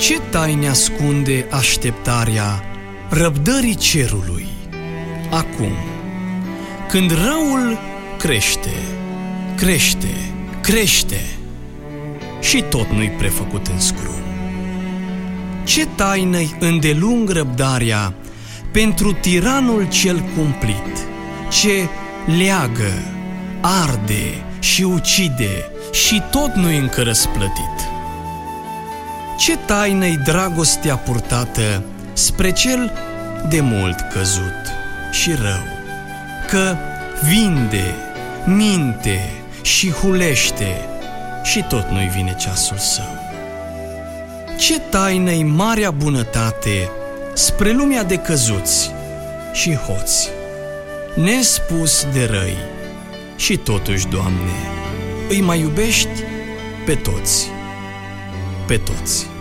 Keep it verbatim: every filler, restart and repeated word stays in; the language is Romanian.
Ce taine ascunde așteptarea răbdării cerului acum, când răul crește, crește, crește și tot nu-i prefăcut în scrum? Ce taină-i îndelung răbdarea pentru tiranul cel cumplit, ce leagă, arde și ucide și tot nu-i încă răsplătit? Ce taină-i dragostea purtată spre cel de mult căzut și rău, că vinde, minte și hulește și tot nu-i vine ceasul său? Ce taină-i marea bunătate spre lumea de căzuți și hoți, nespus de răi, și totuși, Doamne, îi mai iubești pe toți, pe toți.